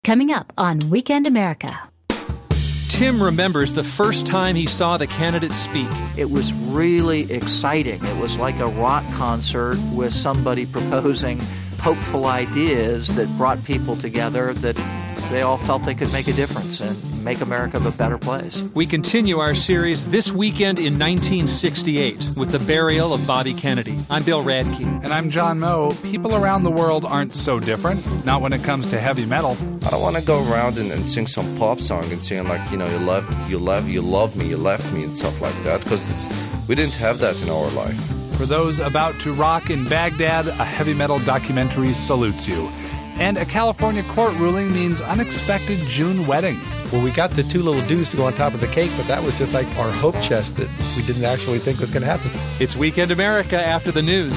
Coming up on Weekend America. Tim remembers the first time he saw the candidates speak. It was really exciting. It was like a rock concert with somebody proposing hopeful ideas that brought people together, that they all felt they could make a difference and make America a better place. We continue our series This Weekend in 1968 with the burial of Bobby Kennedy. I'm Bill Radke. And I'm John Moe. People around the world aren't so different, not when it comes to heavy metal. I don't want to go around and sing some pop song and saying like, you love me, you left me and stuff like that, because we didn't have that in our life. For those about to rock in Baghdad, a heavy metal documentary salutes you. And a California court ruling means unexpected June weddings. Well, we got the two little dudes to go on top of the cake, but that was just like our hope chest that we didn't actually think was going to happen. It's Weekend America after the news.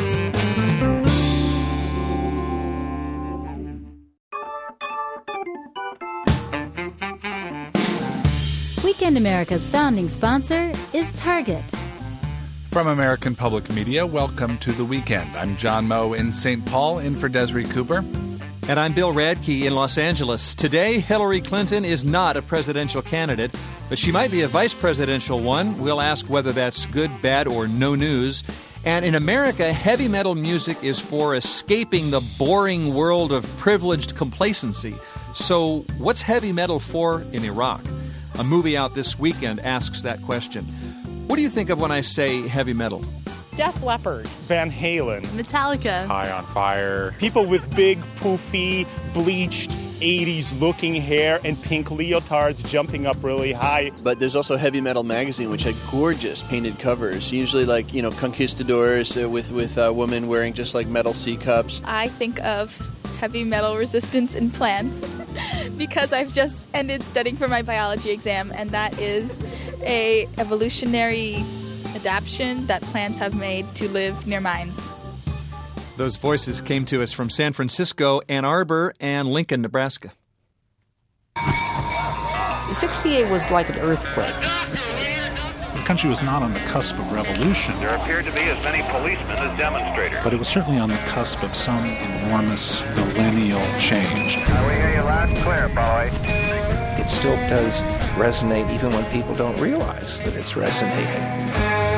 Weekend America's founding sponsor is Target. From American Public Media, welcome to The Weekend. I'm John Moe in St. Paul, in for Desiree Cooper. And I'm Bill Radke in Los Angeles. Today, Hillary Clinton is not a presidential candidate, but she might be a vice presidential one. We'll ask whether that's good, bad, or no news. And in America, heavy metal music is for escaping the boring world of privileged complacency. So what's heavy metal for in Iraq? A movie out this weekend asks that question. What do you think of when I say heavy metal? Def Leppard, Van Halen, Metallica, High on Fire, people with big, poofy, bleached 80s looking hair and pink leotards jumping up really high. But there's also Heavy Metal Magazine, which had gorgeous painted covers, usually like, conquistadors with women wearing just like metal C cups. I think of heavy metal resistance in plants because I've just ended studying for my biology exam, and that is a evolutionary adaptation that plants have made to live near mines. Those voices came to us from San Francisco, Ann Arbor, and Lincoln, Nebraska. 68 was like an earthquake. The country was not on the cusp of revolution. There appeared to be as many policemen as demonstrators. But it was certainly on the cusp of some enormous millennial change. We hear you loud and clear, boy. It still does resonate even when people don't realize that it's resonating.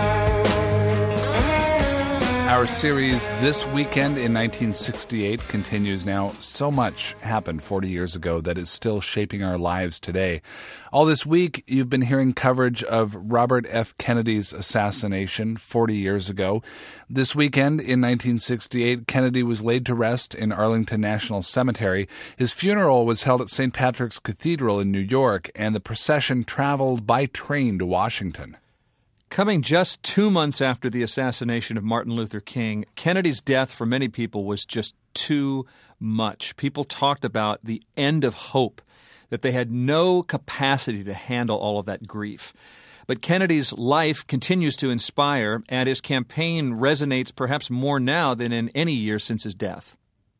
Our series This Weekend in 1968 continues now. So much happened 40 years ago that is still shaping our lives today. All this week, you've been hearing coverage of Robert F. Kennedy's assassination 40 years ago. This weekend in 1968, Kennedy was laid to rest in Arlington National Cemetery. His funeral was held at St. Patrick's Cathedral in New York, and the procession traveled by train to Washington. Coming just 2 months after the assassination of Martin Luther King, Kennedy's death for many people was just too much. People talked about the end of hope, that they had no capacity to handle all of that grief. But Kennedy's life continues to inspire, and his campaign resonates perhaps more now than in any year since his death.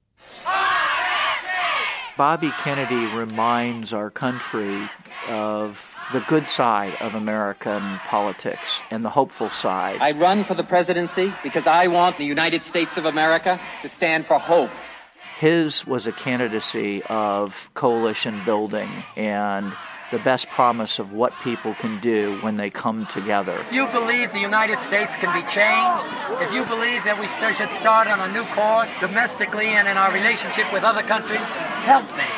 Bobby Kennedy reminds our country of the good side of American politics and the hopeful side. I run for the presidency because I want the United States of America to stand for hope. His was a candidacy of coalition building and the best promise of what people can do when they come together. If you believe the United States can be changed, if you believe that we should start on a new course domestically and in our relationship with other countries, help me.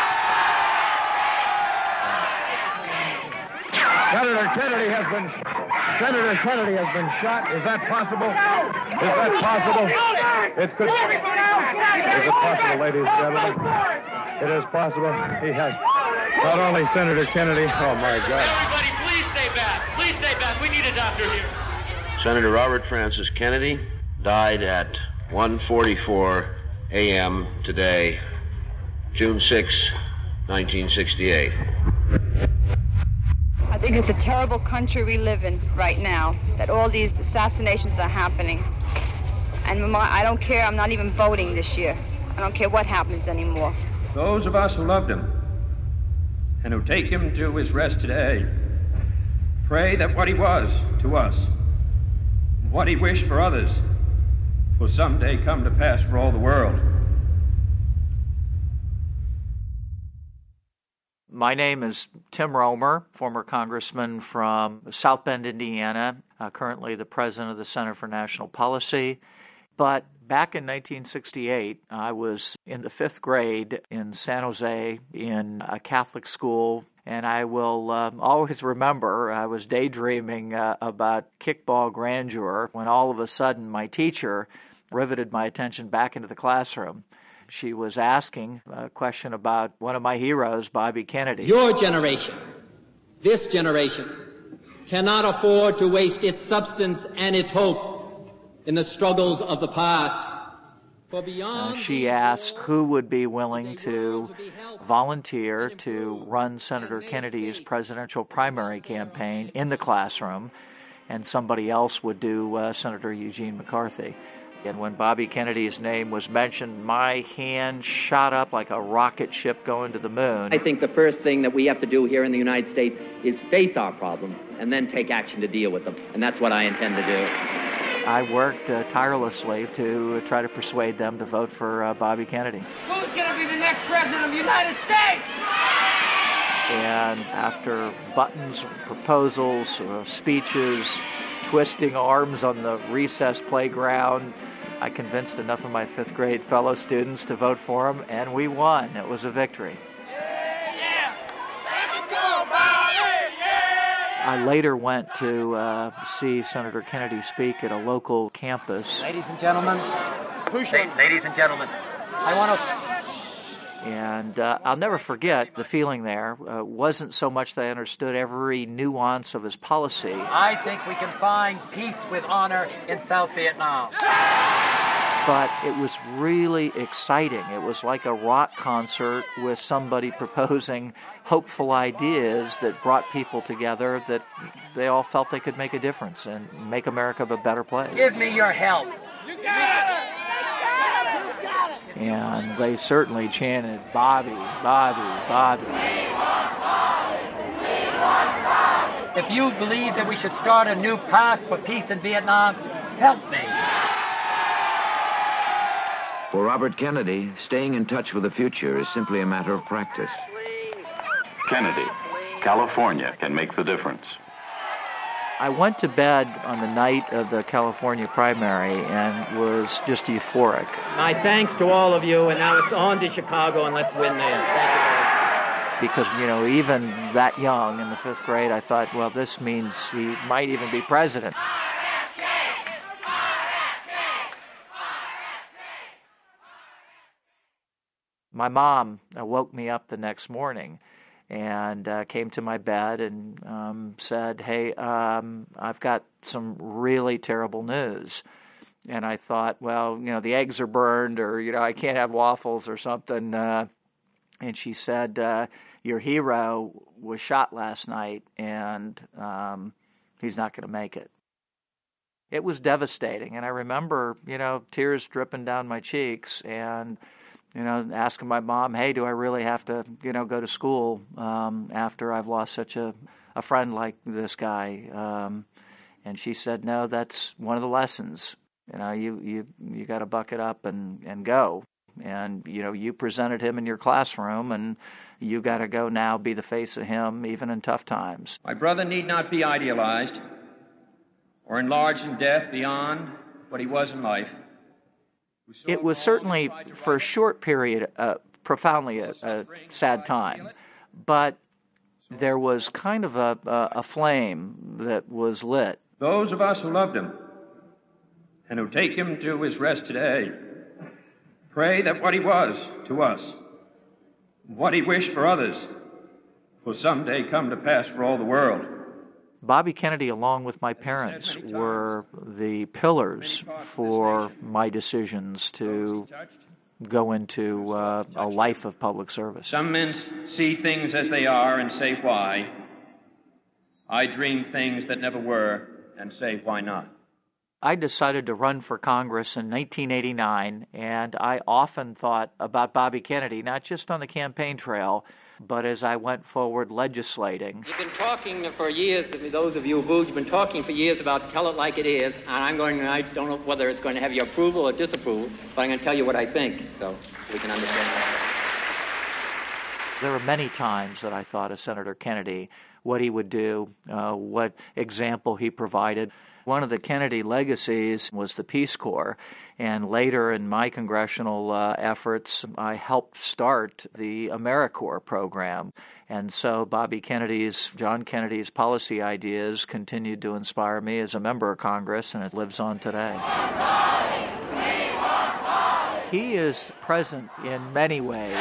Senator Kennedy has been shot. Is that possible? Is that possible? It could. Is it possible, ladies and gentlemen? It is possible. He has not only Senator Kennedy. Oh my God! Everybody, please stay back. Please stay back. We need a doctor here. Senator Robert Francis Kennedy died at 1:44 a.m. today, June 6, 1968. I think it's a terrible country we live in right now, that all these assassinations are happening. And I don't care, I'm not even voting this year. I don't care what happens anymore. Those of us who loved him and who take him to his rest today, pray that what he was to us, what he wished for others, will someday come to pass for all the world. My name is Tim Romer, former congressman from South Bend, Indiana, currently the president of the Center for National Policy. But back in 1968, I was in the 5th grade in San Jose in a Catholic school, and I will always remember I was daydreaming about kickball grandeur when all of a sudden my teacher riveted my attention back into the classroom. She was asking a question about one of my heroes, Bobby Kennedy. Your generation, this generation, cannot afford to waste its substance and its hope in the struggles of the past. For beyond she asked who would be willing to volunteer to run Senator Kennedy's presidential primary campaign in the classroom, and somebody else would do Senator Eugene McCarthy. And when Bobby Kennedy's name was mentioned, my hand shot up like a rocket ship going to the moon. I think the first thing that we have to do here in the United States is face our problems and then take action to deal with them. And that's what I intend to do. I worked tirelessly to try to persuade them to vote for Bobby Kennedy. Who's going to be the next president of the United States? And after buttons, proposals, speeches, twisting arms on the recess playground, I convinced enough of my 5th grade fellow students to vote for him, and we won. It was a victory. I later went to see Senator Kennedy speak at a local campus. Ladies and gentlemen, ladies and gentlemen, I want to... And I'll never forget the feeling there. Wasn't so much that I understood every nuance of his policy. I think we can find peace with honor in South Vietnam. But it was really exciting. It was like a rock concert with somebody proposing hopeful ideas that brought people together, that they all felt they could make a difference and make America a better place. Give me your help. You got it! And they certainly chanted, Bobby, Bobby, Bobby. If you believe that we should start a new path for peace in Vietnam, help me. For Robert Kennedy, staying in touch with the future is simply a matter of practice. Kennedy, California can make the difference. I went to bed on the night of the California primary and was just euphoric. My thanks to all of you, and now it's on to Chicago, and let's win there. Thank you. Because, even that young in the 5th grade, I thought, well, this means he might even be president. My mom woke me up the next morning and came to my bed and said, hey, I've got some really terrible news. And I thought, well, the eggs are burned, or, I can't have waffles or something. And she said, your hero was shot last night, and he's not going to make it. It was devastating. And I remember, tears dripping down my cheeks and asking my mom, hey, do I really have to, go to school after I've lost such a friend like this guy? And she said, no, that's one of the lessons. You got to buck it up and go. And, you presented him in your classroom, and you got to go now be the face of him, even in tough times. My brother need not be idealized or enlarged in death beyond what he was in life. It was certainly, for a short period, profoundly a sad time, but there was kind of a flame that was lit. Those of us who loved him and who take him to his rest today, pray that what he was to us, what he wished for others, will someday come to pass for all the world. Bobby Kennedy, along with my parents, were the pillars for my decisions to go into a life of public service. Some men see things as they are and say why. I dream things that never were and say why not. I decided to run for Congress in 1989, and I often thought about Bobby Kennedy, not just on the campaign trail, but as I went forward legislating. You've been talking for years, those of you who've been talking for years about tell it like it is, and I don't know whether it's going to have your approval or disapproval, but I'm going to tell you what I think, so we can understand that. There were many times that I thought of Senator Kennedy, what he would do, what example he provided. One of the Kennedy legacies was the Peace Corps, and later in my congressional efforts, I helped start the AmeriCorps program. And so John Kennedy's policy ideas continued to inspire me as a member of Congress, and it lives on today. He is present in many ways.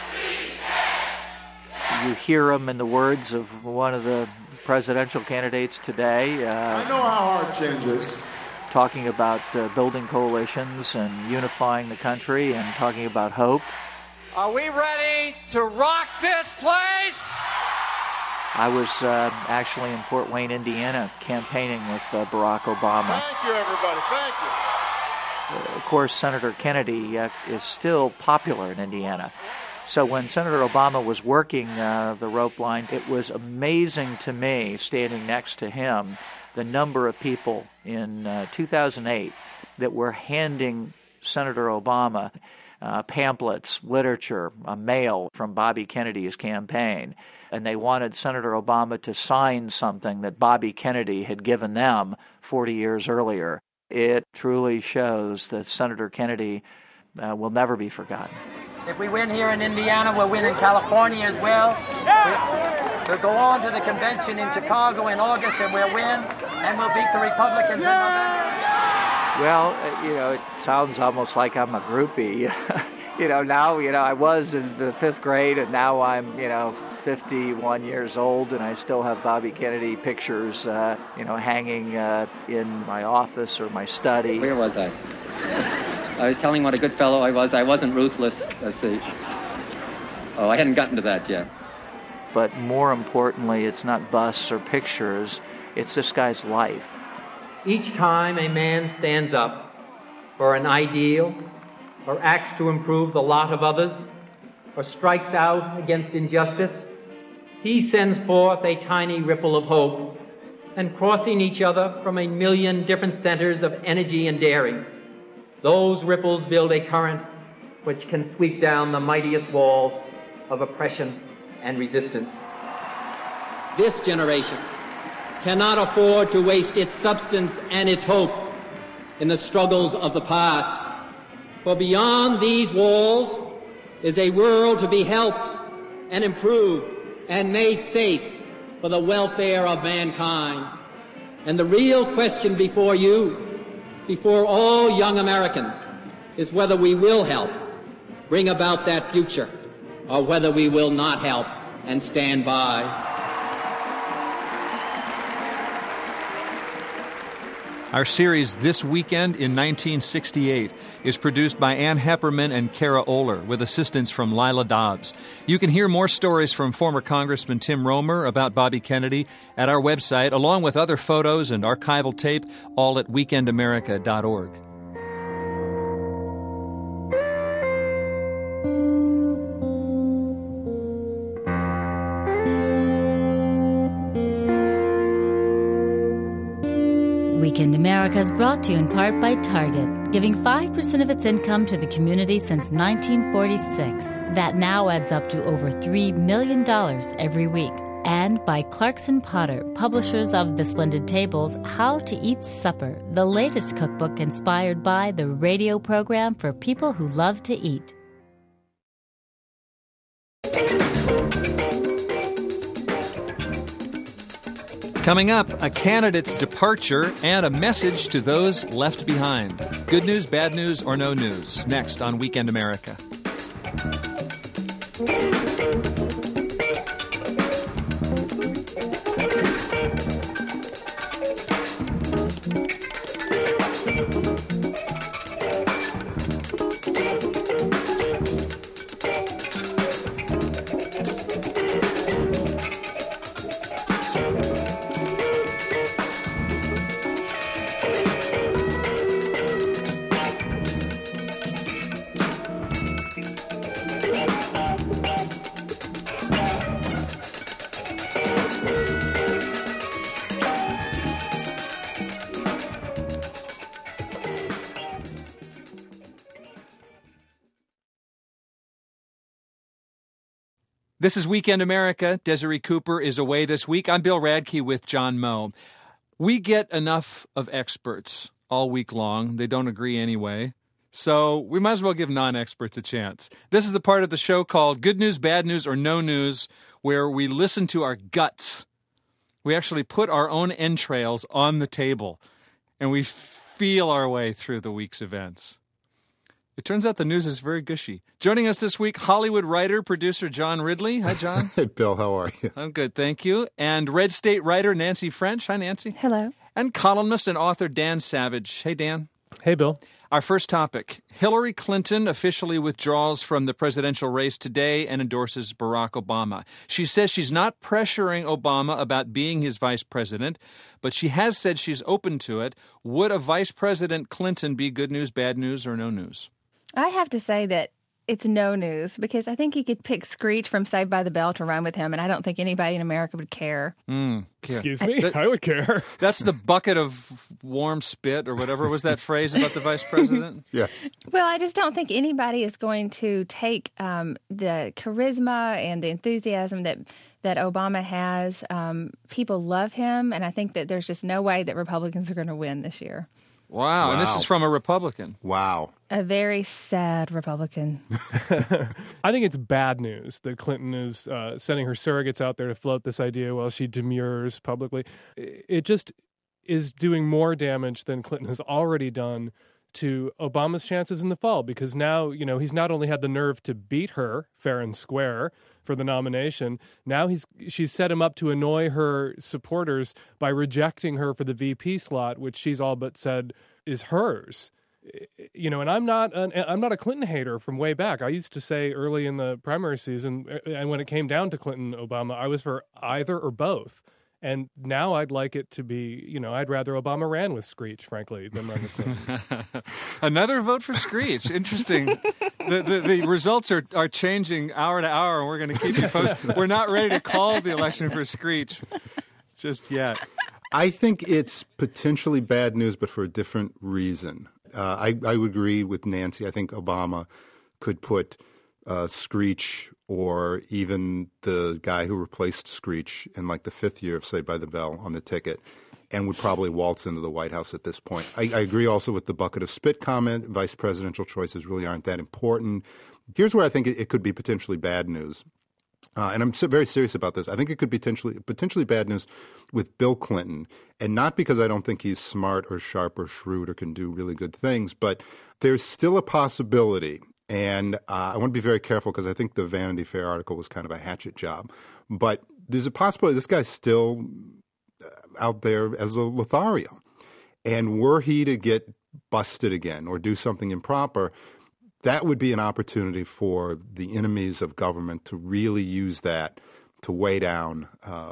You hear him in the words of one of the presidential candidates today. I know how hard change is. Talking about building coalitions and unifying the country and talking about hope. Are we ready to rock this place? I was actually in Fort Wayne, Indiana, campaigning with Barack Obama. Thank you, everybody. Thank you. Of course, Senator Kennedy is still popular in Indiana. So when Senator Obama was working the rope line, it was amazing to me, standing next to him, the number of people in 2008 that were handing Senator Obama pamphlets, literature, mail from Bobby Kennedy's campaign. And they wanted Senator Obama to sign something that Bobby Kennedy had given them 40 years earlier. It truly shows that Senator Kennedy will never be forgotten. If we win here in Indiana, we'll win in California as well. We'll go on to the convention in Chicago in August, and we'll win, and we'll beat the Republicans in November. Well, it sounds almost like I'm a groupie. Now, I was in the 5th grade, and now I'm, 51 years old, and I still have Bobby Kennedy pictures, hanging in my office or my study. Where was I? I was telling what a good fellow I was. I wasn't ruthless. Let's see. Oh, I hadn't gotten to that yet. But more importantly, it's not busts or pictures. It's this guy's life. Each time a man stands up for an ideal, or acts to improve the lot of others, or strikes out against injustice, he sends forth a tiny ripple of hope, and crossing each other from a million different centers of energy and daring, those ripples build a current which can sweep down the mightiest walls of oppression and resistance. This generation cannot afford to waste its substance and its hope in the struggles of the past. For beyond these walls is a world to be helped and improved and made safe for the welfare of mankind. And the real question before you, before all young Americans, is whether we will help bring about that future or whether we will not help and stand by. Our series, This Weekend in 1968, is produced by Ann Hepperman and Kara Oler, with assistance from Lila Dobbs. You can hear more stories from former Congressman Tim Romer about Bobby Kennedy at our website, along with other photos and archival tape, all at weekendamerica.org. Weekend America is brought to you in part by Target, giving 5% of its income to the community since 1946. That now adds up to over $3 million every week. And by Clarkson Potter, publishers of The Splendid Tables, How to Eat Supper, the latest cookbook inspired by the radio program for people who love to eat. Coming up, a candidate's departure and a message to those left behind. Good news, bad news, or no news. Next on Weekend America. This is Weekend America. Desiree Cooper is away this week. I'm Bill Radke with John Moe. We get enough of experts all week long. They don't agree anyway. So we might as well give non-experts a chance. This is the part of the show called Good News, Bad News, or No News, where we listen to our guts. We actually put our own entrails on the table, and we feel our way through the week's events. It turns out the news is very gushy. Joining us this week, Hollywood writer, producer John Ridley. Hi, John. Hey, Bill. How are you? I'm good, thank you. And Red State writer Nancy French. Hi, Nancy. Hello. And columnist and author Dan Savage. Hey, Dan. Hey, Bill. Our first topic, Hillary Clinton officially withdraws from the presidential race today and endorses Barack Obama. She says she's not pressuring Obama about being his vice president, but she has said she's open to it. Would a Vice President Clinton be good news, bad news, or no news? I have to say that it's no news because I think he could pick Screech from Saved by the Bell to run with him, and I don't think anybody in America would care. Excuse me? I would care. That's the bucket of warm spit or whatever was that phrase about the vice president? Yes. Well, I just don't think anybody is going to take the charisma and the enthusiasm that Obama has. People love him, and I think that there's just no way that Republicans are going to win this year. Wow. And this is from a Republican. Wow. A very sad Republican. I think it's bad news that Clinton is sending her surrogates out there to float this idea while she demurs publicly. It just is doing more damage than Clinton has already done to Obama's chances in the fall, because now, he's not only had the nerve to beat her fair and square for the nomination, now she's set him up to annoy her supporters by rejecting her for the VP slot, which she's all but said is hers. And I'm not a Clinton hater from way back. I used to say early in the primary season, and when it came down to Clinton, Obama, I was for either or both. And now I'd like it to be, I'd rather Obama ran with Screech, frankly, than run with Clinton. Another vote for Screech. Interesting. The results are changing hour to hour, and we're going to keep you posted. We're not ready to call the election for Screech just yet. I think it's potentially bad news, but for a different reason. I would agree with Nancy. I think Obama could put Screech or even the guy who replaced Screech in like the fifth year of Saved by the Bell on the ticket and would probably waltz into the White House at this point. I agree also with the bucket of spit comment. Vice presidential choices really aren't that important. Here's where I think it could be potentially bad news. And I'm very serious about this. I think it could be potentially bad news with Bill Clinton, and not because I don't think he's smart or sharp or shrewd or can do really good things, but there's still a possibility. And I want to be very careful because I think the Vanity Fair article was kind of a hatchet job. But there's a possibility this guy's still out there as a Lothario. And were he to get busted again or do something improper, that would be an opportunity for the enemies of government to really use that to weigh down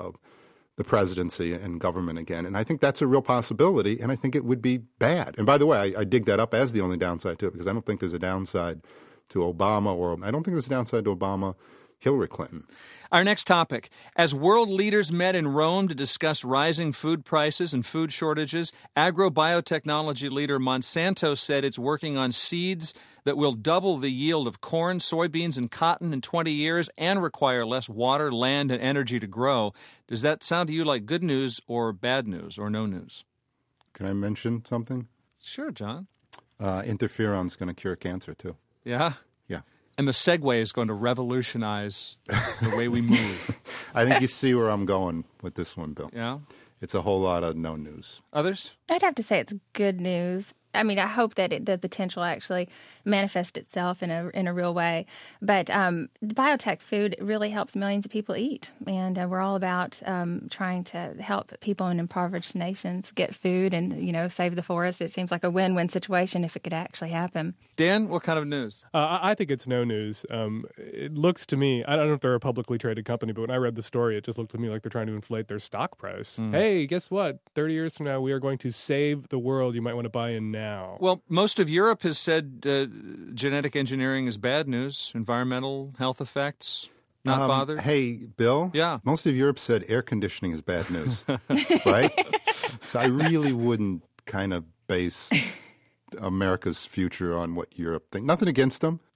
the presidency and government again. And I think that's a real possibility, and I think it would be bad. And by the way, I dig that up as the only downside to it because I don't think there's a downside to Obama, or I don't think there's a downside to Obama, Hillary Clinton. Our next topic. As world leaders met in Rome to discuss rising food prices and food shortages, agrobiotechnology leader Monsanto said it's working on seeds that will double the yield of corn, soybeans, and cotton in 20 years and require less water, land, and energy to grow. Does that sound to you like good news or bad news or no news? Can I mention something? Sure, John. Interferon's going to cure cancer, too. Yeah? Yeah. And the Segway is going to revolutionize the way we move. I think you see where I'm going with this one, Bill. Yeah? It's a whole lot of no news. Others? I'd have to say it's good news. I mean, I hope that the potential actually manifests itself in a real way. But the biotech food really helps millions of people eat. And we're all about trying to help people in impoverished nations get food and, save the forest. It seems like a win-win situation if it could actually happen. Dan, what kind of news? I think it's no news. It looks to me, I don't know if they're a publicly traded company, but when I read the story, it just looked to me like they're trying to inflate their stock price. Hey, guess what? 30 years from now, we are going to save the world. You might want to buy in now. Well, most of Europe has said genetic engineering is bad news. Environmental health effects, not bothered. Hey, Bill? Yeah. Most of Europe said air conditioning is bad news, right? So I really wouldn't kind of base America's future on what Europe thinks. Nothing against them.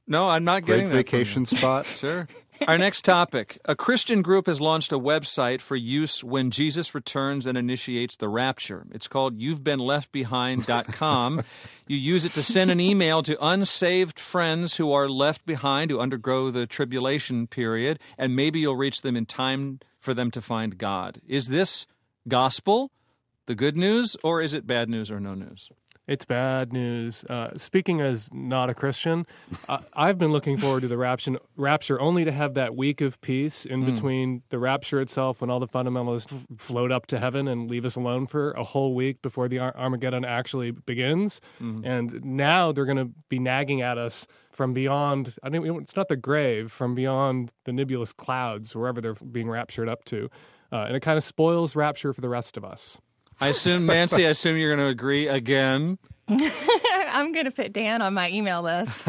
No, I'm not getting Great that. vacation spot. Sure. Our next topic. A Christian group has launched a website for use when Jesus returns and initiates the rapture. It's called you'vebeenleftbehind.com. You use it to send an email to unsaved friends who are left behind, who undergo the tribulation period, and maybe you'll reach them in time for them to find God. Is this gospel, the good news, or is it bad news or no news? It's bad news. Speaking as not a Christian, I've been looking forward to the rapture only to have that week of peace in between the rapture itself, when all the fundamentalists float up to heaven and leave us alone for a whole week before the Armageddon actually begins. And now they're going to be nagging at us from beyond, it's not the grave, from beyond the nebulous clouds, wherever they're being raptured up to. And it kind of spoils rapture for the rest of us. I assume, Nancy, you're going to agree again. I'm going to put Dan on my email list.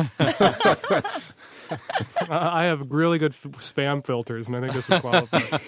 I have really good spam filters, and I think this would qualify.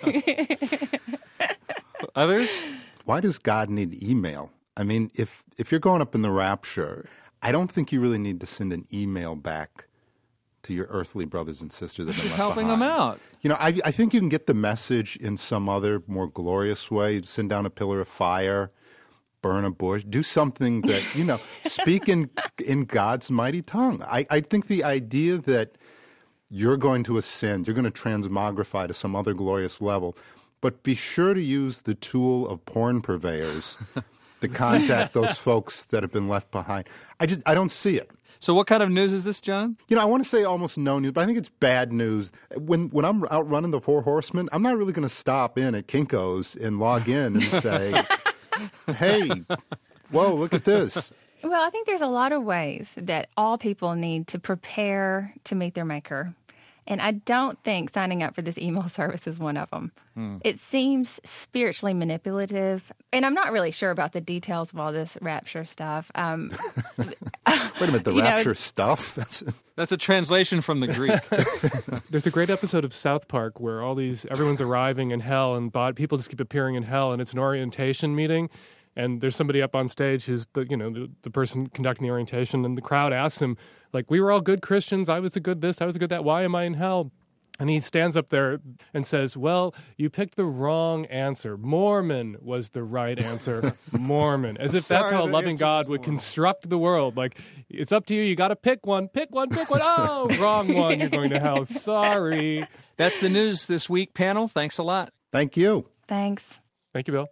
Others? Why does God need email? I mean, if you're going up in the rapture, I don't think you really need to send an email back to your earthly brothers and sisters that have been left helping behind. them out. I think you can get the message in some other more glorious way. Send down a pillar of fire, burn a bush, do something that, speak in God's mighty tongue. I think the idea that you're going to ascend, you're going to transmogrify to some other glorious level, but be sure to use the tool of porn purveyors to contact those folks that have been left behind. I don't see it. So what kind of news is this, John? I want to say almost no news, but I think it's bad news. When I'm out running the Four Horsemen, I'm not really going to stop in at Kinko's and log in and say, hey, whoa, look at this. Well, I think there's a lot of ways that all people need to prepare to meet their Maker. And I don't think signing up for this email service is one of them. It seems spiritually manipulative. And I'm not really sure about the details of all this rapture stuff. Wait a minute, the rapture stuff? That's a translation from the Greek. There's a great episode of South Park where everyone's arriving in hell, and people just keep appearing in hell, and it's an orientation meeting. And there's somebody up on stage who's the person conducting the orientation, and the crowd asks him, we were all good Christians, I was a good this, I was a good that, why am I in hell? And he stands up there and says, well, you picked the wrong answer. Mormon was the right answer. Mormon. As if that's how a loving God would construct the world. It's up to you. You got to pick one. Pick one. Oh, wrong one. You're going to hell. Sorry. That's the news this week, panel. Thanks a lot. Thank you. Thanks. Thank you, Bill.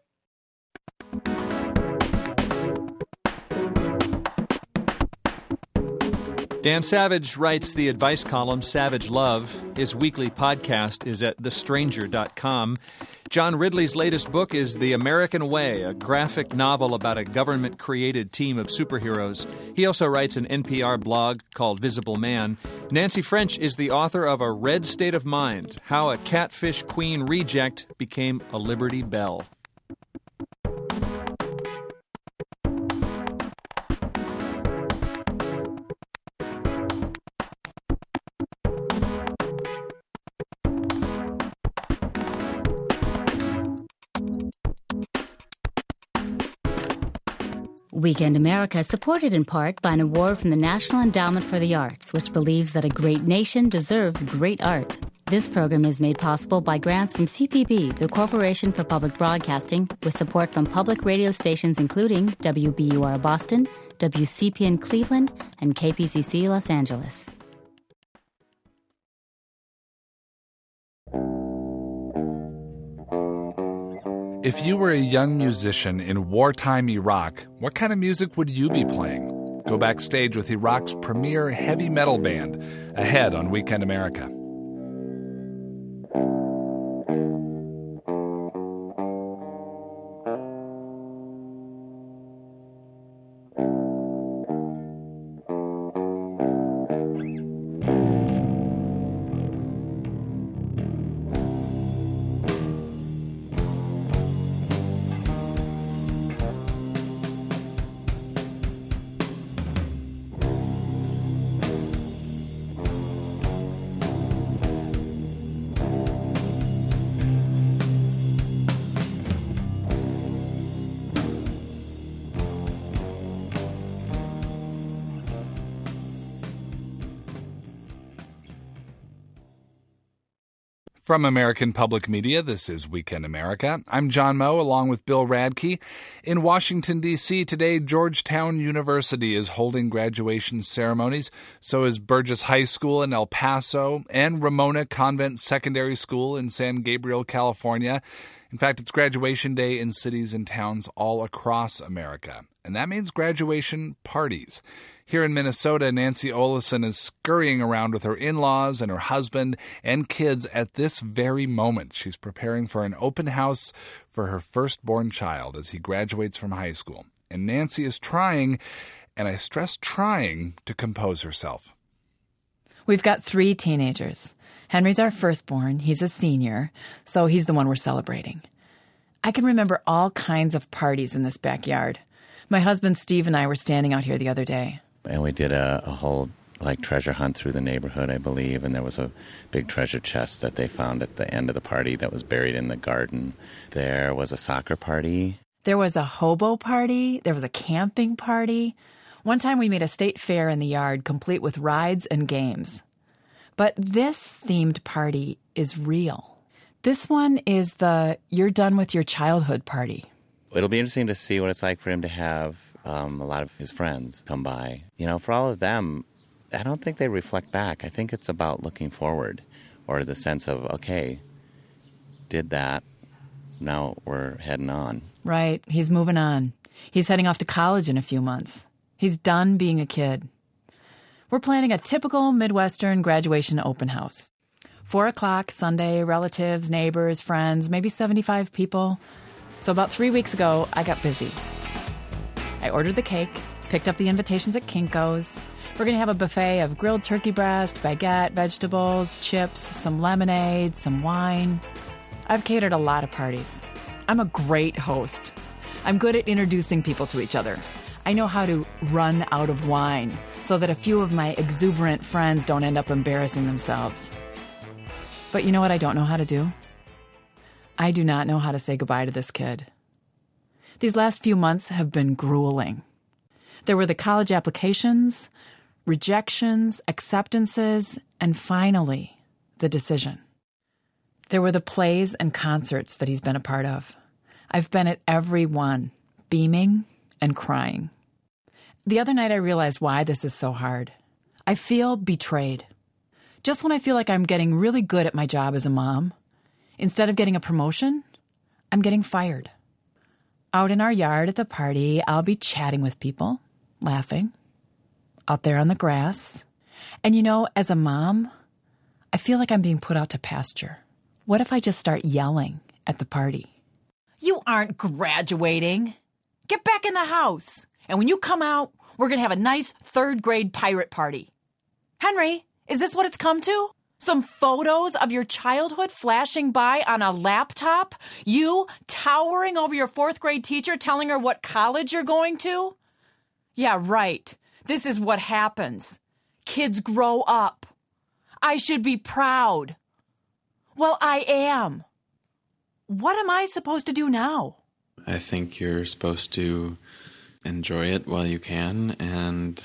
Dan Savage writes the advice column, Savage Love. His weekly podcast is at thestranger.com. John Ridley's latest book is The American Way, a graphic novel about a government-created team of superheroes. He also writes an NPR blog called Visible Man. Nancy French is the author of A Red State of Mind, How a Catfish Queen Reject Became a Liberty Belle. Weekend America is supported in part by an award from the National Endowment for the Arts, which believes that a great nation deserves great art. This program is made possible by grants from CPB, the Corporation for Public Broadcasting, with support from public radio stations including WBUR Boston, WCPN Cleveland, and KPCC Los Angeles. If you were a young musician in wartime Iraq, what kind of music would you be playing? Go backstage with Iraq's premier heavy metal band, ahead on Weekend America. From American Public Media, this is Weekend America. I'm John Moe, along with Bill Radke. In Washington, D.C., today, Georgetown University is holding graduation ceremonies. So is Burgess High School in El Paso and Ramona Convent Secondary School in San Gabriel, California. In fact, it's graduation day in cities and towns all across America. And that means graduation parties. Here in Minnesota, Nancy Olesen is scurrying around with her in-laws and her husband and kids at this very moment. She's preparing for an open house for her firstborn child as he graduates from high school. And Nancy is trying, and I stress trying, to compose herself. We've got 3 teenagers. Henry's our firstborn. He's a senior, so he's the one we're celebrating. I can remember all kinds of parties in this backyard. My husband Steve and I were standing out here the other day. And we did a whole treasure hunt through the neighborhood, I believe, and there was a big treasure chest that they found at the end of the party that was buried in the garden. There was a soccer party. There was a hobo party. There was a camping party. One time we made a state fair in the yard, complete with rides and games. But this themed party is real. This one is the You're Done With Your Childhood party. It'll be interesting to see what it's like for him to have a lot of his friends come by. For all of them, I don't think they reflect back. I think it's about looking forward, or the sense of, okay, did that, now we're heading on. Right. He's moving on. He's heading off to college in a few months. He's done being a kid. We're planning a typical Midwestern graduation open house. 4 o'clock Sunday, relatives, neighbors, friends, maybe 75 people. So about 3 weeks ago, I got busy. I ordered the cake, picked up the invitations at Kinko's. We're going to have a buffet of grilled turkey breast, baguette, vegetables, chips, some lemonade, some wine. I've catered a lot of parties. I'm a great host. I'm good at introducing people to each other. I know how to run out of wine so that a few of my exuberant friends don't end up embarrassing themselves. But you know what I don't know how to do? I do not know how to say goodbye to this kid. These last few months have been grueling. There were the college applications, rejections, acceptances, and finally, the decision. There were the plays and concerts that he's been a part of. I've been at every one, beaming and crying. The other night I realized why this is so hard. I feel betrayed. Just when I feel like I'm getting really good at my job as a mom, instead of getting a promotion, I'm getting fired. Out in our yard at the party, I'll be chatting with people, laughing, out there on the grass. And as a mom, I feel like I'm being put out to pasture. What if I just start yelling at the party? You aren't graduating. Get back in the house. And when you come out, we're going to have a nice 3rd grade pirate party. Henry, is this what it's come to? Some photos of your childhood flashing by on a laptop? You towering over your 4th grade teacher telling her what college you're going to? Yeah, right. This is what happens. Kids grow up. I should be proud. Well, I am. What am I supposed to do now? I think you're supposed to enjoy it while you can and,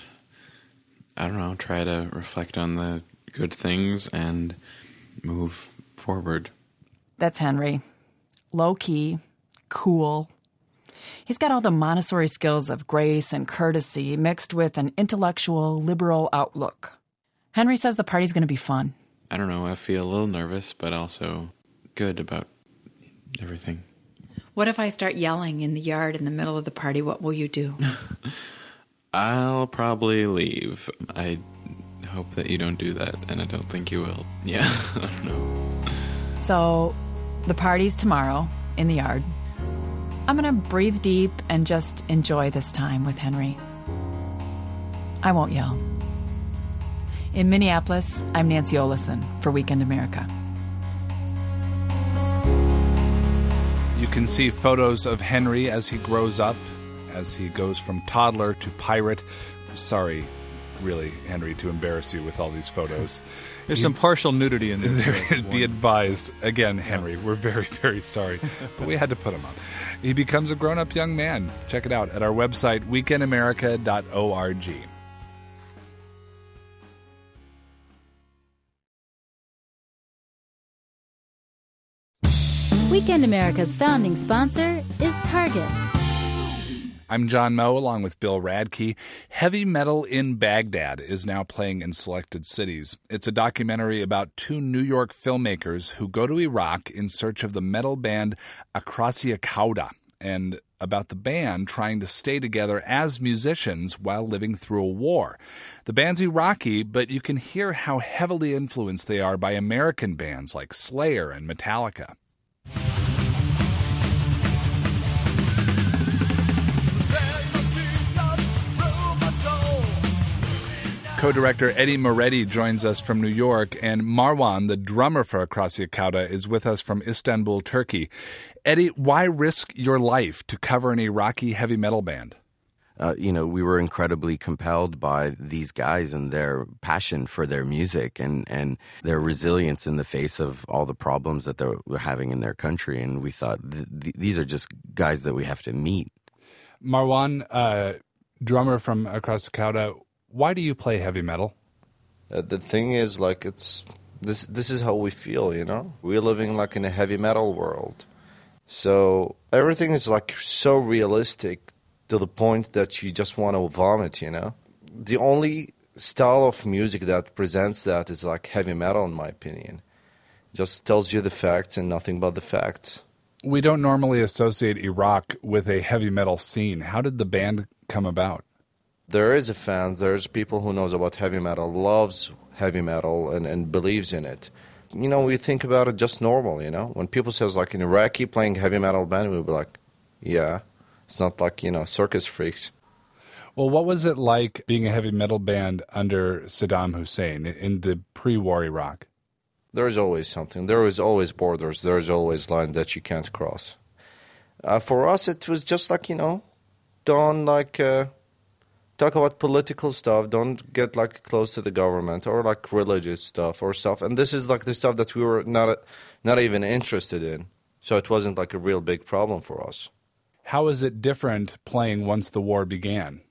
try to reflect on the good things and move forward. That's Henry. Low-key, cool. He's got all the Montessori skills of grace and courtesy mixed with an intellectual, liberal outlook. Henry says the party's going to be fun. I don't know. I feel a little nervous, but also good about everything. What if I start yelling in the yard in the middle of the party? What will you do? I'll probably leave. I hope that you don't do that, and I don't think you will. Yeah, I don't know. So, the party's tomorrow in the yard. I'm going to breathe deep and just enjoy this time with Henry. I won't yell. In Minneapolis, I'm Nancy Olesen for Weekend America. You can see photos of Henry as he grows up, as he goes from toddler to pirate. Sorry, really, Henry, to embarrass you with all these photos. There's some partial nudity in there. Be advised. Again, Henry, we're very, very sorry. But we had to put him up. He becomes a grown-up young man. Check it out at our website, weekendamerica.org. Weekend America's founding sponsor is Target. I'm John Moe, along with Bill Radke. Heavy Metal in Baghdad is now playing in selected cities. It's a documentary about two New York filmmakers who go to Iraq in search of the metal band Akrasiya Kauda, and about the band trying to stay together as musicians while living through a war. The band's Iraqi, but you can hear how heavily influenced they are by American bands like Slayer and Metallica. Co-director Eddie Moretti joins us from New York, and Marwan, the drummer for Akrasiya Kauda, is with us from Istanbul, Turkey. Eddie, why risk your life to cover an Iraqi heavy metal band? We were incredibly compelled by these guys and their passion for their music and their resilience in the face of all the problems that they were having in their country. And we thought, these are just guys that we have to meet. Marwan, drummer from Akrasiya Kauda, why do you play heavy metal? The thing is, this is how we feel, We're living in a heavy metal world. So everything is so realistic to the point that you just want to vomit, The only style of music that presents that is heavy metal, in my opinion. Just tells you the facts and nothing but the facts. We don't normally associate Iraq with a heavy metal scene. How did the band come about? There is a fan, there's people who knows about heavy metal, loves heavy metal and believes in it. We think about it just normal, When people says an Iraqi playing heavy metal band, we'll be like, yeah, it's not circus freaks. Well, what was it like being a heavy metal band under Saddam Hussein in the pre-war Iraq? There is always something. There is always borders. There is always line that you can't cross. For us, it was just don't talk about political stuff. Don't get close to the government or religious stuff or stuff. And this is the stuff that we were not even interested in. So it wasn't a real big problem for us. How is it different playing once the war began?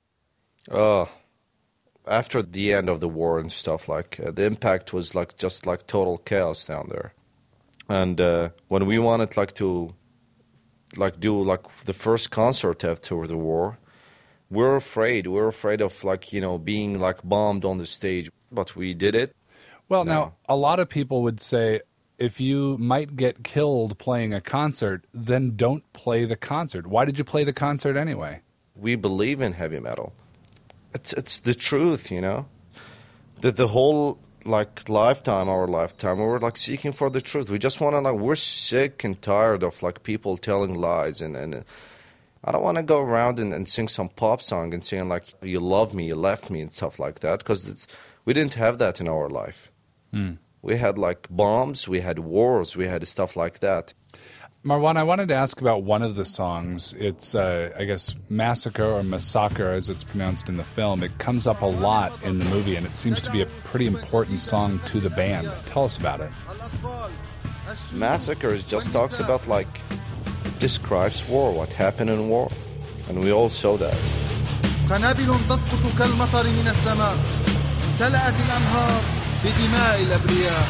After the end of the war and stuff, the impact was just total chaos down there. And when we wanted to do the first concert after the war, we're afraid. We're afraid of being bombed on the stage, but we did it. Well, now a lot of people would say, if you might get killed playing a concert, then don't play the concert. Why did you play the concert anyway? We believe in heavy metal. It's the truth, The whole lifetime, our lifetime, we were seeking for the truth. We just want to we're sick and tired of people telling lies and I don't want to go around and sing some pop song and saying you love me, you left me and stuff like that, because we didn't have that in our life. We had bombs, we had wars, we had stuff like that. Marwan, I wanted to ask about one of the songs. It's, I guess, Massacre or Massacre as it's pronounced in the film. It comes up a lot in the movie, and it seems to be a pretty important song to the band. Tell us about it. Massacre just talks about describes war, what happened in war, and we all saw that. قنابل تسقط كالمطر من السماء امتلأت الأنهار بدماء الأبرياء.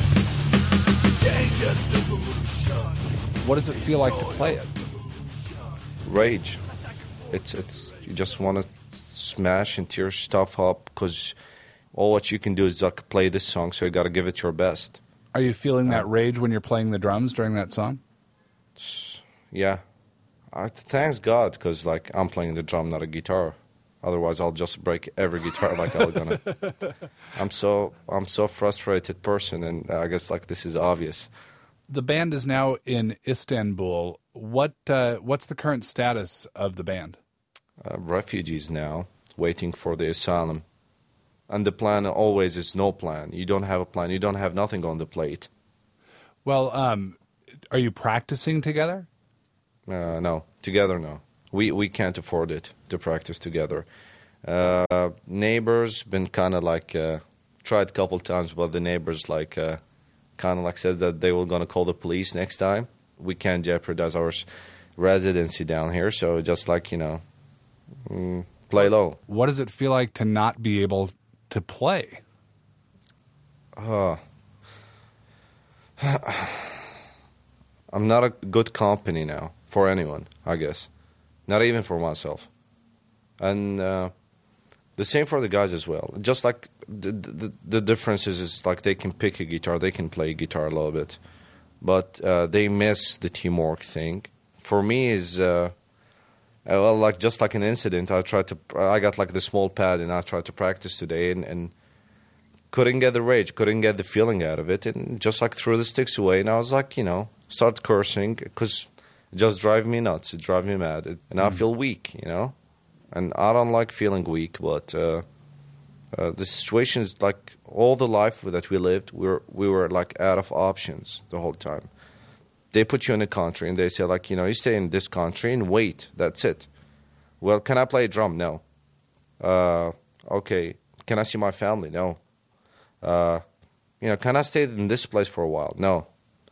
What does it feel like to play it? Rage. It's you just want to smash and tear stuff up because all what you can do is play this song, so you got to give it your best. Are you feeling that rage when you're playing the drums during that song? Yeah. Thanks God, because I'm playing the drum, not a guitar. Otherwise, I'll just break every guitar I'm gonna. I'm so frustrated person, and I guess this is obvious. The band is now in Istanbul. What's the current status of the band? Refugees now, waiting for the asylum. And the plan always is no plan. You don't have a plan. You don't have nothing on the plate. Well, are you practicing together? No, together no. We can't afford it to practice together. Neighbors been kind of tried a couple times, but the neighbors kind of said that they were going to call the police next time. We can't jeopardize our residency down here, so just play low. What does it feel like to not be able to play? I'm I'm not a good company now for anyone, I guess. Not even for myself. And the same for the guys as well. Just like the difference is like they can pick a guitar, they can play guitar a little bit, but they miss the teamwork thing. For me is well, like just like an incident. I got like the small pad and I tried to practice today and couldn't get the rage, couldn't get the feeling out of it, and just like threw the sticks away. And I was like, start cursing because it just drives me nuts. It drives me mad, and I feel weak, And I don't like feeling weak, but the situation is like all the life that we lived, we were like out of options the whole time. They put you in a country and they say like, you stay in this country and wait. That's it. Well, can I play a drum? No. Okay. Can I see my family? No. Can I stay in this place for a while? No.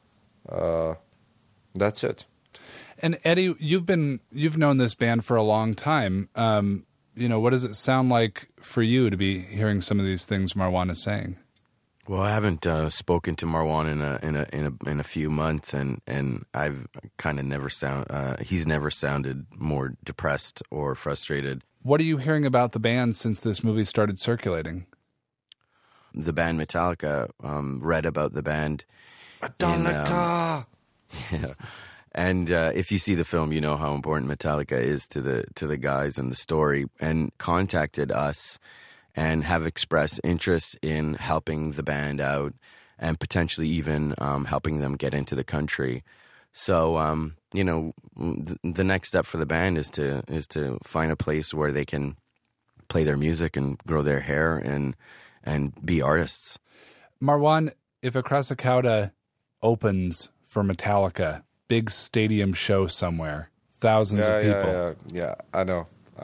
That's it. And Eddie, you've known this band for a long time. What does it sound like for you to be hearing some of these things Marwan is saying? Well, I haven't spoken to Marwan in a few months, and I've kind of he's never sounded more depressed or frustrated. What are you hearing about the band since this movie started circulating? The band Metallica, read about the band. Metallica. Yeah. And if you see the film, you know how important Metallica is to the guys and the story, and contacted us and have expressed interest in helping the band out and potentially even helping them get into the country. So, the next step for the band is to find a place where they can play their music and grow their hair and be artists. Marwan, if Across the Cauda opens for Metallica, big stadium show somewhere, thousands of people. Yeah, I know.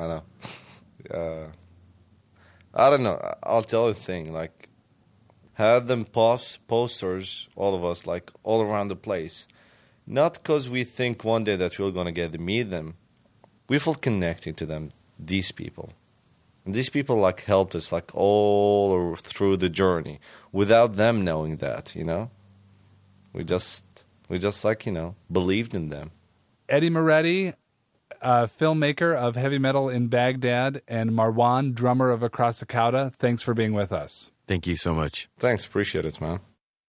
I don't know. I'll tell you a thing. Like, had them posters, all of us, like all around the place. Not because we think one day that we're going to get to meet them. We feel connected to them, these people. And these people like helped us like all through the journey without them knowing that, We just like, believed in them. Eddie Moretti, filmmaker of Heavy Metal in Baghdad, and Marwan, drummer of Across the Cauda, thanks for being with us. Thank you so much. Thanks. Appreciate it, man.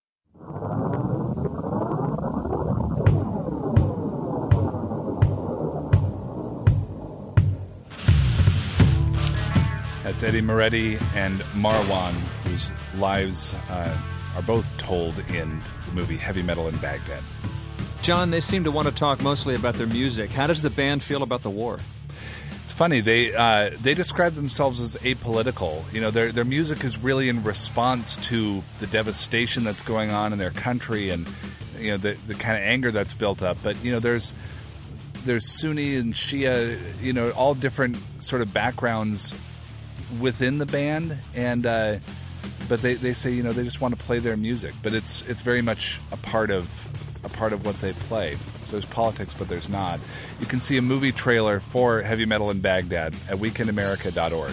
That's Eddie Moretti and Marwan, whose lives are both told in the movie Heavy Metal in Baghdad. John, they seem to want to talk mostly about their music. How does the band feel about the war? It's funny. They describe themselves as apolitical. Their music is really in response to the devastation that's going on in their country and the kind of anger that's built up. But there's Sunni and Shia, all different sort of backgrounds within the band, and but they say they just want to play their music, but it's very much a part of what they play. So there's politics, but there's not. You can see a movie trailer for Heavy Metal in Baghdad at weekendamerica.org.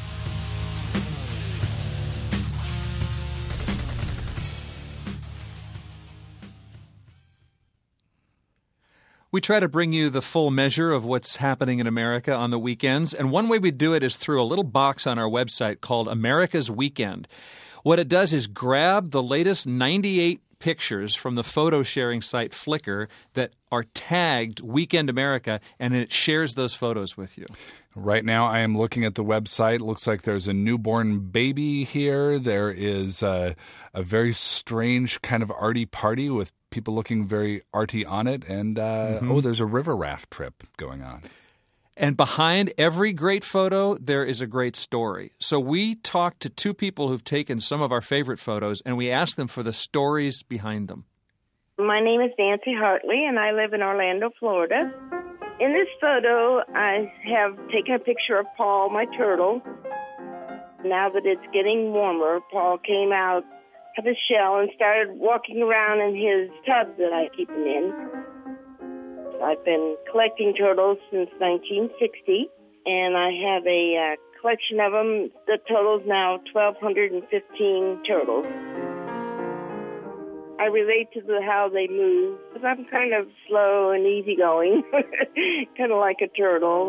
We try to bring you the full measure of what's happening in America on the weekends, and one way we do it is through a little box on our website called America's Weekend. What it does is grab the latest 98 pictures from the photo sharing site Flickr that are tagged Weekend America, and it shares those photos with you. Right now I am looking at the website. It looks like there's a newborn baby here. There is a very strange kind of arty party with people looking very arty on it. And, there's a river raft trip going on. And behind every great photo, there is a great story. So we talked to two people who've taken some of our favorite photos, and we asked them for the stories behind them. My name is Nancy Hartley, and I live in Orlando, Florida. In this photo, I have taken a picture of Paul, my turtle. Now that it's getting warmer, Paul came out of his shell and started walking around in his tub that I keep him in. I've been collecting turtles since 1960, and I have a collection of them that totals now 1,215 turtles. I I relate to how they move. Because I'm kind of slow and easygoing, kind of like a turtle.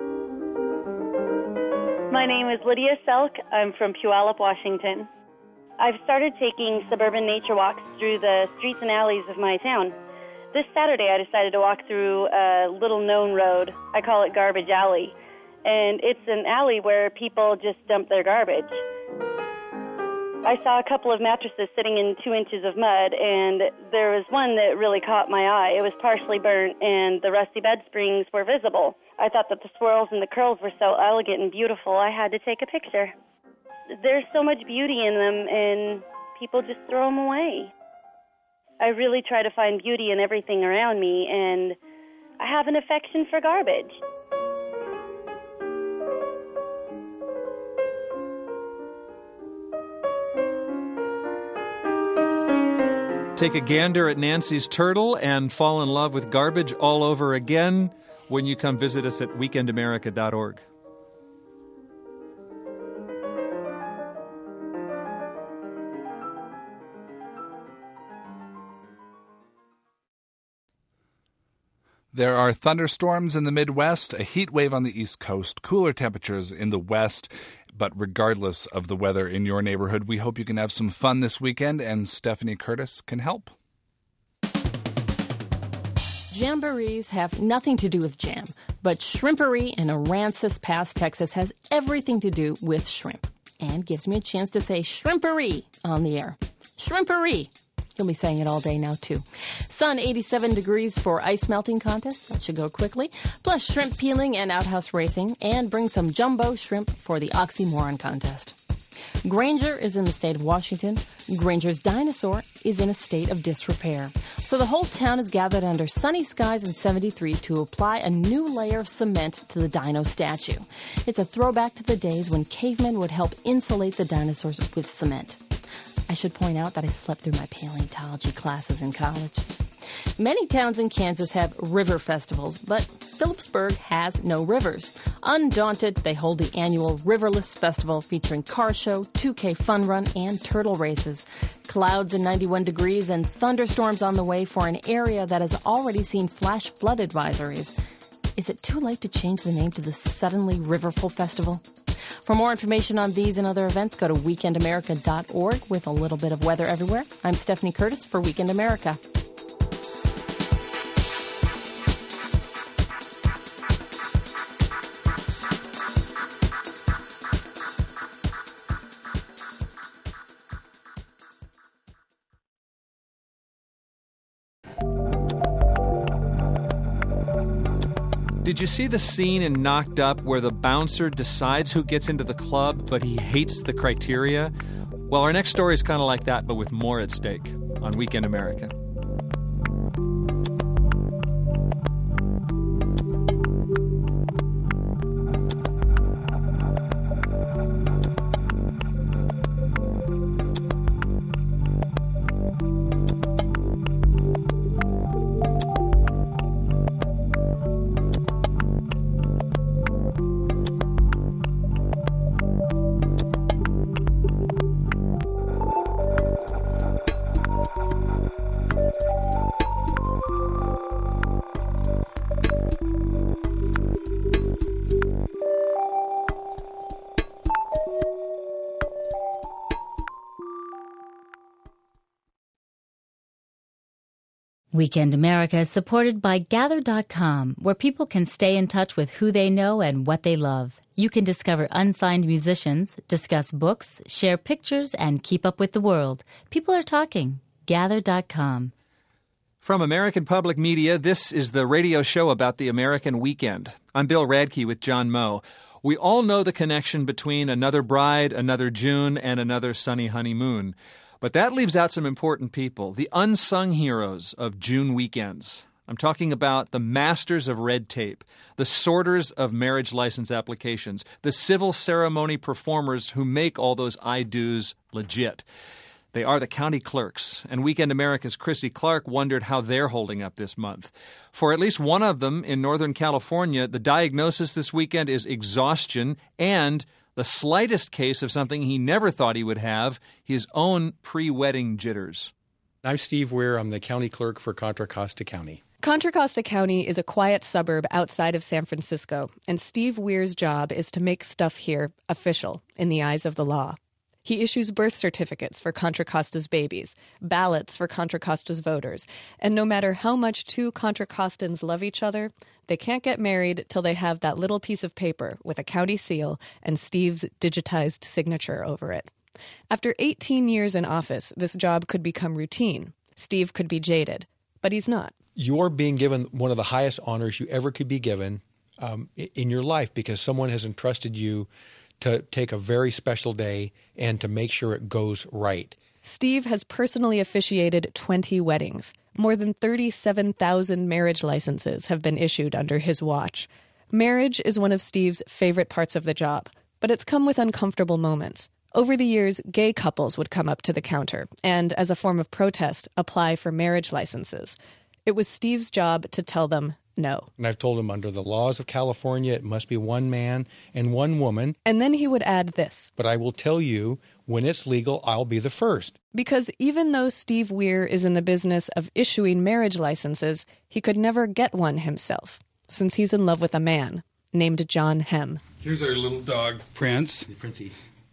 My name is Lydia Selk. I'm from Puyallup, Washington. I've started taking suburban nature walks through the streets and alleys of my town. This Saturday, I decided to walk through a little-known road. I call it Garbage Alley. And it's an alley where people just dump their garbage. I saw a couple of mattresses sitting in 2 inches of mud, and there was one that really caught my eye. It was partially burnt, and the rusty bed springs were visible. I thought that the swirls and the curls were so elegant and beautiful, I had to take a picture. There's so much beauty in them, and people just throw them away. I really try to find beauty in everything around me, and I have an affection for garbage. Take a gander at Nancy's turtle and fall in love with garbage all over again when you come visit us at weekendamerica.org. There are thunderstorms in the Midwest, a heat wave on the East Coast, cooler temperatures in the West. But regardless of the weather in your neighborhood, we hope you can have some fun this weekend, and Stephanie Curtis can help. Jamborees have nothing to do with jam, but Shrimpery in Aransas Pass, Texas has everything to do with shrimp and gives me a chance to say Shrimpery on the air. Shrimpery! You'll be saying it all day now, too. Sun 87 degrees for ice melting contest. That should go quickly. Plus shrimp peeling and outhouse racing. And bring some jumbo shrimp for the oxymoron contest. Granger is in the state of Washington. Granger's dinosaur is in a state of disrepair. So the whole town is gathered under sunny skies in 73 to apply a new layer of cement to the dino statue. It's a throwback to the days when cavemen would help insulate the dinosaurs with cement. I should point out that I slept through my paleontology classes in college. Many towns in Kansas have river festivals, but Phillipsburg has no rivers. Undaunted, they hold the annual Riverless Festival featuring car show, 2K fun run, and turtle races. Clouds and 91 degrees and thunderstorms on the way for an area that has already seen flash flood advisories. Is it too late to change the name to the Suddenly Riverful Festival? For more information on these and other events, go to weekendamerica.org with a little bit of weather everywhere. I'm Stephanie Curtis for Weekend America. Did you see the scene in Knocked Up where the bouncer decides who gets into the club, but he hates the criteria? Well, our next story is kind of like that, but with more at stake on Weekend America. Weekend America is supported by Gather.com, where people can stay in touch with who they know and what they love. You can discover unsigned musicians, discuss books, share pictures, and keep up with the world. People are talking. Gather.com. From American Public Media, this is the radio show about the American weekend. I'm Bill Radke with John Moe. We all know the connection between Another Bride, Another June, and Another Sunny Honeymoon. But that leaves out some important people, the unsung heroes of June weekends. I'm talking about the masters of red tape, the sorters of marriage license applications, the civil ceremony performers who make all those I-dos legit. They are the county clerks, and Weekend America's Chrissy Clark wondered how they're holding up this month. For at least one of them in Northern California, the diagnosis this weekend is exhaustion and the slightest case of something he never thought he would have, his own pre-wedding jitters. I'm Steve Weir. I'm the county clerk for Contra Costa County. Contra Costa County is a quiet suburb outside of San Francisco, and Steve Weir's job is to make stuff here official in the eyes of the law. He issues birth certificates for Contra Costa's babies, ballots for Contra Costa's voters, and no matter how much two Contra Costans love each other, they can't get married till they have that little piece of paper with a county seal and Steve's digitized signature over it. After 18 years in office, this job could become routine. Steve could be jaded, but he's not. You're being given one of the highest honors you ever could be given in your life because someone has entrusted you to take a very special day and to make sure it goes right. Steve has personally officiated 20 weddings. More than 37,000 marriage licenses have been issued under his watch. Marriage is one of Steve's favorite parts of the job, but it's come with uncomfortable moments. Over the years, gay couples would come up to the counter and, as a form of protest, apply for marriage licenses. It was Steve's job to tell them no. And I've told him under the laws of California, it must be one man and one woman. And then he would add this. But I will tell you, when it's legal, I'll be the first. Because even though Steve Weir is in the business of issuing marriage licenses, he could never get one himself, since he's in love with a man named John Hemm. Here's our little dog, Prince. Princey.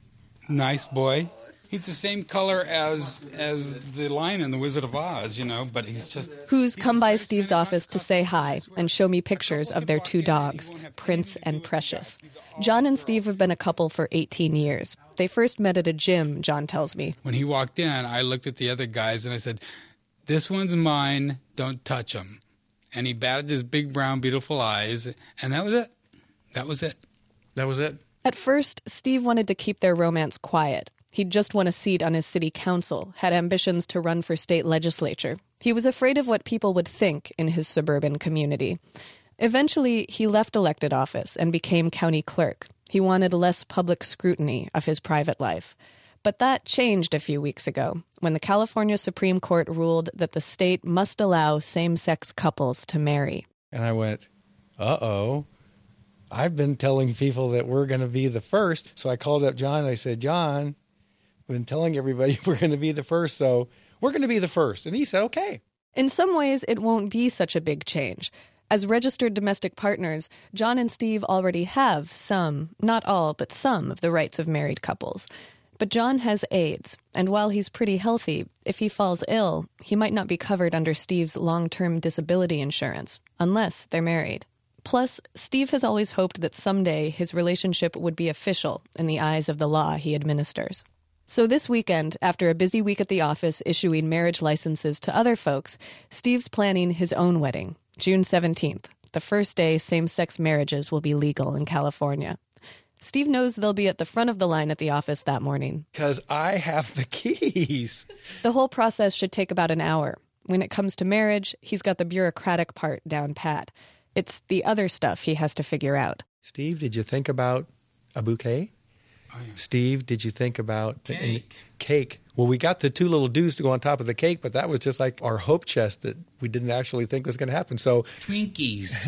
Nice boy. He's the same color as the lion in The Wizard of Oz, but he's just... Who's come by Steve's office to say hi and show me pictures of their two dogs, Prince and Precious. John and Steve have been a couple for 18 years. They first met at a gym, John tells me. When he walked in, I looked at the other guys and I said, "This one's mine, don't touch him." And he batted his big, brown, beautiful eyes, and that was it. That was it. That was it. At first, Steve wanted to keep their romance quiet. He'd just won a seat on his city council, had ambitions to run for state legislature. He was afraid of what people would think in his suburban community. Eventually, he left elected office and became county clerk. He wanted less public scrutiny of his private life. But that changed a few weeks ago when the California Supreme Court ruled that the state must allow same-sex couples to marry. And I went, uh-oh. I've been telling people that we're going to be the first. So I called up John and I said, "John, I've been telling everybody we're going to be the first, so we're going to be the first." And he said, okay. In some ways, it won't be such a big change. As registered domestic partners, John and Steve already have some, not all, but some of the rights of married couples. But John has AIDS, and while he's pretty healthy, if he falls ill, he might not be covered under Steve's long-term disability insurance, unless they're married. Plus, Steve has always hoped that someday his relationship would be official in the eyes of the law he administers. So this weekend, after a busy week at the office issuing marriage licenses to other folks, Steve's planning his own wedding, June 17th, the first day same-sex marriages will be legal in California. Steve knows they'll be at the front of the line at the office that morning. Because I have the keys. The whole process should take about an hour. When it comes to marriage, he's got the bureaucratic part down pat. It's the other stuff he has to figure out. Steve, did you think about a bouquet? Oh, yeah. Steve, did you think about cake? Well, we got the two little dudes to go on top of the cake, but that was just like our hope chest that we didn't actually think was going to happen. So Twinkies.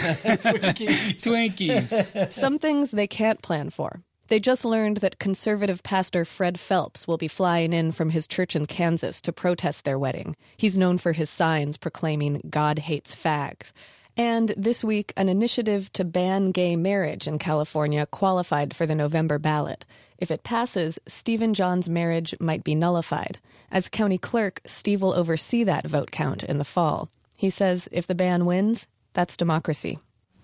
Twinkies. Some things they can't plan for. They just learned that conservative pastor Fred Phelps will be flying in from his church in Kansas to protest their wedding. He's known for his signs proclaiming God hates fags. And this week, an initiative to ban gay marriage in California qualified for the November ballot. If it passes, Steve and John's marriage might be nullified. As county clerk, Steve will oversee that vote count in the fall. He says if the ban wins, that's democracy.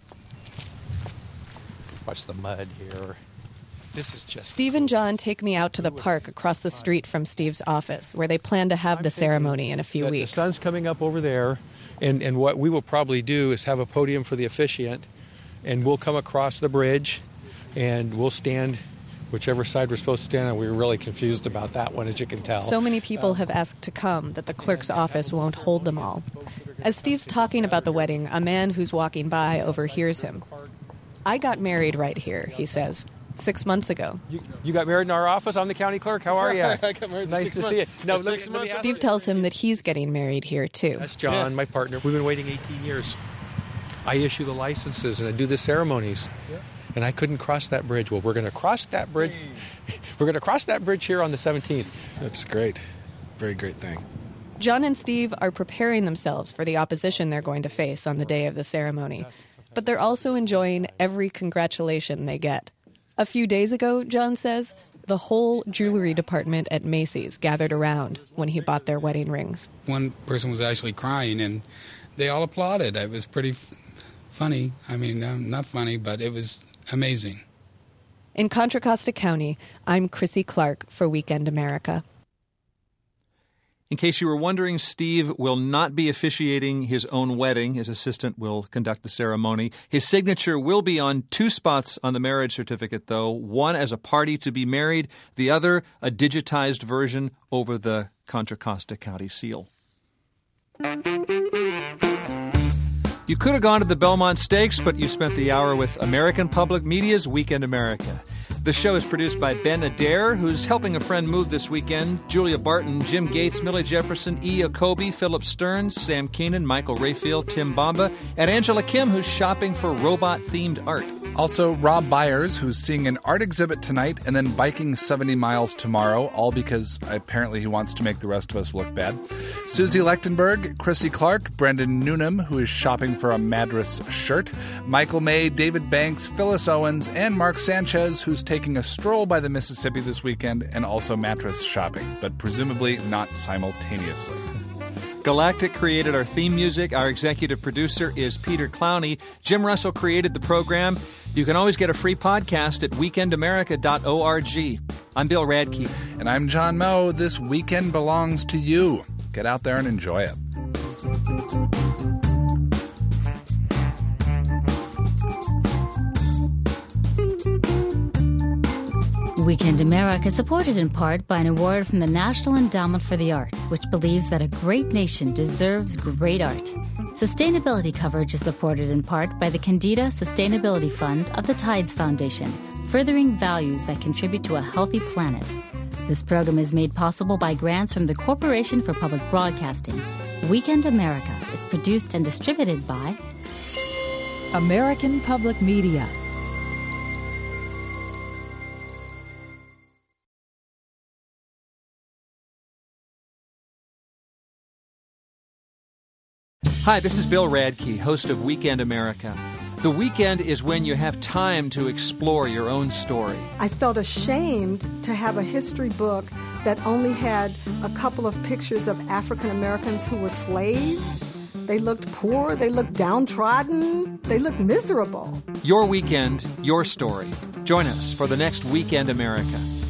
Watch the mud here. This is just... Steve and John take me out to the park across the street from Steve's office, where they plan to have the ceremony in a few weeks. The sun's coming up over there. And what we will probably do is have a podium for the officiant, and we'll come across the bridge, and we'll stand whichever side we're supposed to stand on. We were really confused about that one, as you can tell. So many people have asked to come that the clerk's office won't hold them all. As Steve's talking about the wedding, a man who's walking by overhears him. "I got married right here," he says. 6 months ago. You got married in our office? I'm the county clerk. How are you? I got married nice to see you. No, let me Steve tells him that he's getting married here, too. That's John, my partner. We've been waiting 18 years. I issue the licenses and I do the ceremonies. Yeah. And I couldn't cross that bridge. Well, we're going to cross that bridge. We're going to cross that bridge here on the 17th. That's great. Very great thing. John and Steve are preparing themselves for the opposition they're going to face on the day of the ceremony. But they're also enjoying every congratulation they get. A few days ago, John says, the whole jewelry department at Macy's gathered around when he bought their wedding rings. One person was actually crying, and they all applauded. It was pretty funny. I mean, not funny, but it was amazing. In Contra Costa County, I'm Chrissy Clark for Weekend America. In case you were wondering, Steve will not be officiating his own wedding. His assistant will conduct the ceremony. His signature will be on 2 spots on the marriage certificate, though. One as a party to be married, the other a digitized version over the Contra Costa County seal. You could have gone to the Belmont Stakes, but you spent the hour with American Public Media's Weekend America. The show is produced by Ben Adair, who's helping a friend move this weekend, Julia Barton, Jim Gates, Millie Jefferson, E. Okobe, Philip Stearns, Sam Keenan, Michael Rayfield, Tim Bamba, and Angela Kim, who's shopping for robot-themed art. Also, Rob Byers, who's seeing an art exhibit tonight and then biking 70 miles tomorrow, all because apparently he wants to make the rest of us look bad. Susie Lechtenberg, Chrissy Clark, Brendan Newnham, who is shopping for a Madras shirt, Michael May, David Banks, Phyllis Owens, and Mark Sanchez, who's taking a stroll by the Mississippi this weekend and also mattress shopping, but presumably not simultaneously. Galactic created our theme music. Our executive producer is Peter Clowney. Jim Russell created the program. You can always get a free podcast at weekendamerica.org. I'm Bill Radke. And I'm John Moe. This weekend belongs to you. Get out there and enjoy it. Weekend America is supported in part by an award from the National Endowment for the Arts, which believes that a great nation deserves great art. Sustainability coverage is supported in part by the Candida Sustainability Fund of the Tides Foundation, furthering values that contribute to a healthy planet. This program is made possible by grants from the Corporation for Public Broadcasting. Weekend America is produced and distributed by American Public Media. Hi, this is Bill Radke, host of Weekend America. The weekend is when you have time to explore your own story. I felt ashamed to have a history book that only had a couple of pictures of African Americans who were slaves. They looked poor, they looked downtrodden, they looked miserable. Your weekend, your story. Join us for the next Weekend America.